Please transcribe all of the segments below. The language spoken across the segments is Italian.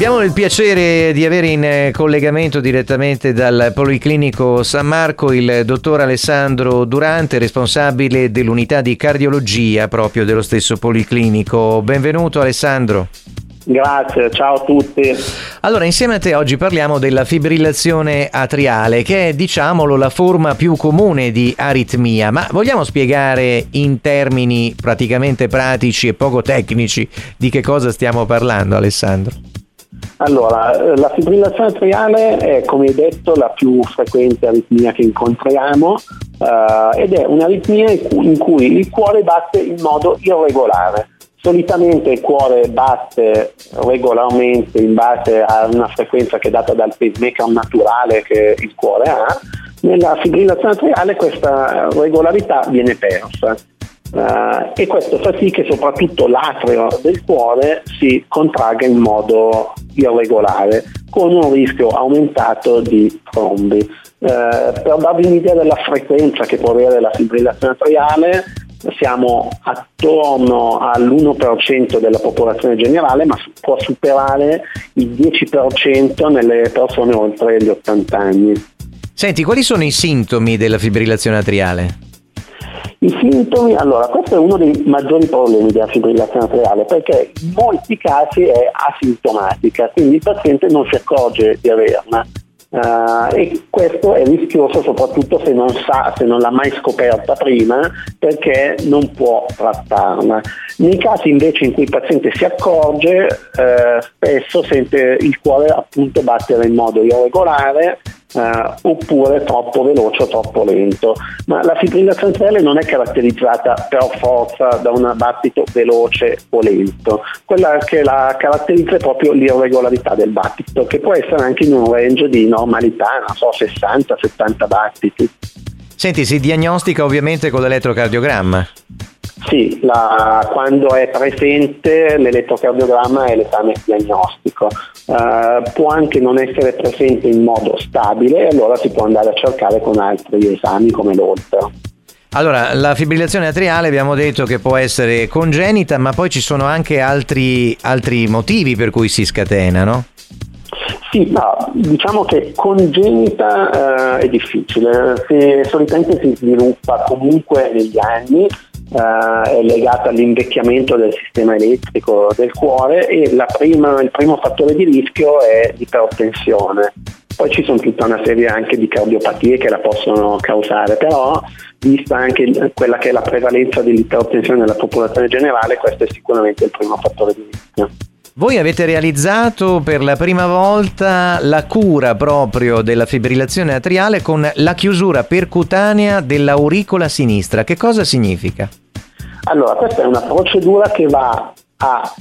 Abbiamo il piacere di avere in collegamento direttamente dal Policlinico San Marco il dottor Alessandro Durante, responsabile dell'unità di cardiologia proprio dello stesso Policlinico. Benvenuto Alessandro. Grazie, ciao a tutti. Allora, insieme a te oggi parliamo della fibrillazione atriale, che è, diciamolo, la forma più comune di aritmia, ma vogliamo spiegare in termini praticamente pratici e poco tecnici di che cosa stiamo parlando, Alessandro? Allora, la fibrillazione atriale è, come hai detto, la più frequente aritmia che incontriamo ed è un'aritmia in cui il cuore batte in modo irregolare. Solitamente il cuore batte regolarmente in base a una frequenza che è data dal pacemaker naturale che il cuore ha. Nella fibrillazione atriale questa regolarità viene persa. E questo fa sì che soprattutto l'atrio del cuore si contragga in modo irregolare, con un rischio aumentato di trombi. Per darvi un'idea della frequenza che può avere la fibrillazione atriale, siamo attorno all'1% della popolazione generale, ma può superare il 10% nelle persone oltre gli 80 anni. Senti, quali sono i sintomi della fibrillazione atriale? I sintomi, allora, questo è uno dei maggiori problemi della fibrillazione atriale, perché in molti casi è asintomatica, quindi il paziente non si accorge di averla. E questo è rischioso soprattutto se non l'ha mai scoperta prima, perché non può trattarla. Nei casi invece in cui il paziente si accorge, spesso sente il cuore appunto battere in modo irregolare, oppure troppo veloce o troppo lento. Ma la fibrillazione atriale non è caratterizzata per forza da un battito veloce o lento. Quella che la caratterizza è proprio l'irregolarità del battito, che può essere anche in un range di normalità, 60-70 battiti. Senti, si diagnostica ovviamente con l'elettrocardiogramma. Sì, quando è presente l'elettrocardiogramma è l'esame diagnostico. Può anche non essere presente in modo stabile, e allora si può andare a cercare con altri esami come l'Holter. Allora, la fibrillazione atriale abbiamo detto che può essere congenita, ma poi ci sono anche altri motivi per cui si scatena, no? Sì, diciamo che congenita è difficile, solitamente si sviluppa comunque negli anni, è legata all'invecchiamento del sistema elettrico del cuore, e il primo fattore di rischio è l'ipertensione. Poi ci sono tutta una serie anche di cardiopatie che la possono causare, però vista anche quella che è la prevalenza dell'ipertensione nella popolazione generale, questo è sicuramente il primo fattore di rischio. Voi avete realizzato per la prima volta la cura proprio della fibrillazione atriale con la chiusura percutanea dell'auricola sinistra. Che cosa significa? Allora, questa è una procedura che va a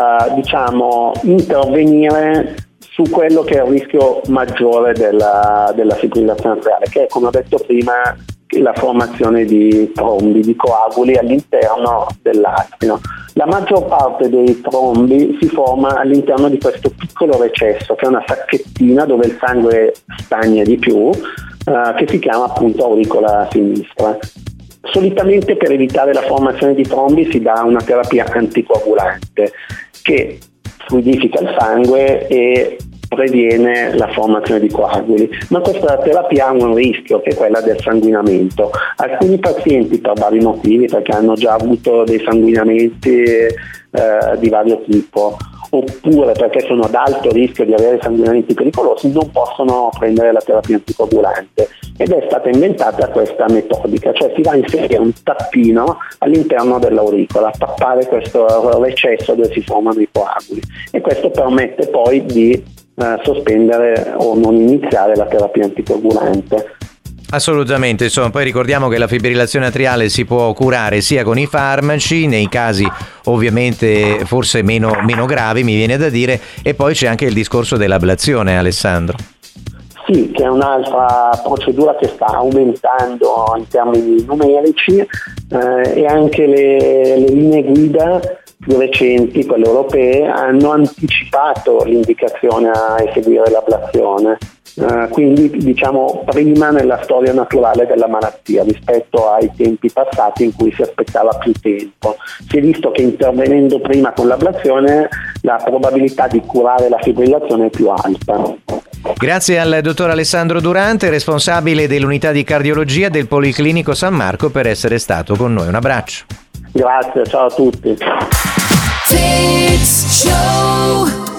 intervenire su quello che è il rischio maggiore della fibrillazione atriale, che è, come ho detto prima, la formazione di trombi, di coaguli all'interno dell'atrio. La maggior parte dei trombi si forma all'interno di questo piccolo recesso, che è una sacchettina dove il sangue stagna di più, che si chiama appunto auricola sinistra. Solitamente per evitare la formazione di trombi si dà una terapia anticoagulante che fluidifica il sangue e previene la formazione di coaguli, ma questa terapia ha un rischio, che è quella del sanguinamento. Alcuni pazienti, per vari motivi, perché hanno già avuto dei sanguinamenti di vario tipo, oppure perché sono ad alto rischio di avere sanguinamenti pericolosi, non possono prendere la terapia anticoagulante, ed è stata inventata questa metodica, cioè si va a inserire un tappino all'interno dell'auricola, a tappare questo recesso dove si formano i coaguli, e questo permette poi di sospendere o non iniziare la terapia anticoagulante. Assolutamente, insomma, poi ricordiamo che la fibrillazione atriale si può curare sia con i farmaci, nei casi ovviamente forse meno gravi, mi viene da dire, e poi c'è anche il discorso dell'ablazione, Alessandro. Sì, che è un'altra procedura che sta aumentando in termini numerici, e anche le linee guida più recenti, quelle europee, hanno anticipato l'indicazione a eseguire l'ablazione. Quindi diciamo prima nella storia naturale della malattia rispetto ai tempi passati in cui si aspettava più tempo. Si è visto che intervenendo prima con l'ablazione la probabilità di curare la fibrillazione è più alta. Grazie al dottor Alessandro Durante, responsabile dell'unità di cardiologia del Policlinico San Marco, per essere stato con noi. Un abbraccio. Grazie, ciao a tutti. Show.